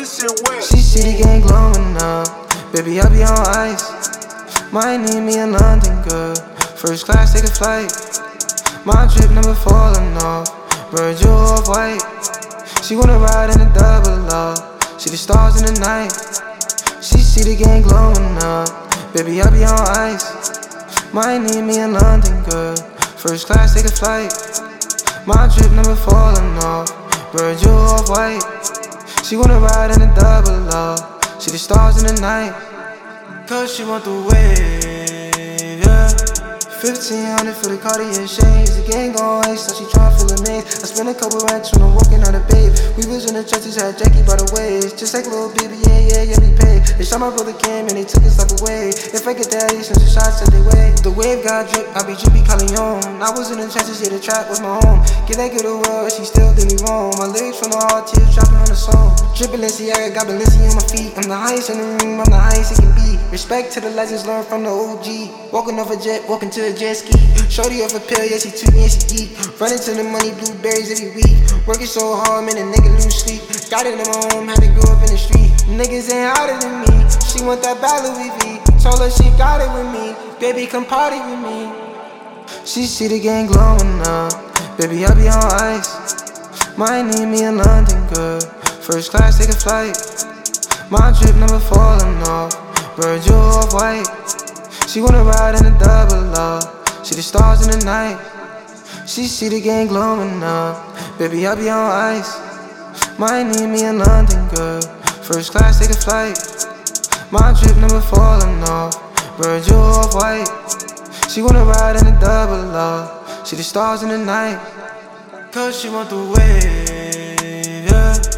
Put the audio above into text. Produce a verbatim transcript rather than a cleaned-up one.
Listen wet. She see the gang glowing up. Baby, I be on ice. Might need me in London, girl. First class, take a flight. My drip never falling off. Virgil off white. She wanna ride in a double up. See the stars in the night. She see the gang glowing up. Baby, I be on ice. Might need me in London, girl. First class, take a flight. My drip never falling off. Virgil off white. She wanna ride in a double up. See the stars in the night. Cause she want the wave, yeah. Fifteen hundred for the Cartier shades. The gang gon' ice, so she tryna feel amazed. I spent a couple racks when I'm walking out of babe. We was in the trenches, had Jackie by the waist. Just like little baby, yeah, yeah, yeah, we paid. They shot my brother Cam and they took his stuff away. If I get that East, some shots at they way. The wave got drip, I be drippy Calion. I was in the trenches, yeah, the trap was my home. Get that girl the world, she still did me wrong. My lyrics from the heart, tears dropping on the song. Drippin' Balenciaga, got Balenci on my feet. I'm the highest in the room, I'm the highest it can be. Respect to the legends, learn from the O G. Walking off a jet, walking to a jet ski. Shorty off a pill, yeah, she took me and she geek. Running to the money, blueberries every week. Working so hard, man, a nigga lose sleep. Got it in my home, had to grow up in the street. Niggas ain't harder than me. She want that bad Louis V. Told her she got it with me. Baby, come party with me. She see the gang glowing up. Baby, I be on ice. Might need me in London, girl. First class, take a flight. My drip never falling off. Virgil off white. She wanna ride in a double up. See the stars in the night. She see the gang glowing up. Baby, I be on ice. Might need me in London, girl. First class, take a flight. My drip never falling off. Virgil off white. She wanna ride in a double up. See the stars in the night. Cause she want the wave, yeah.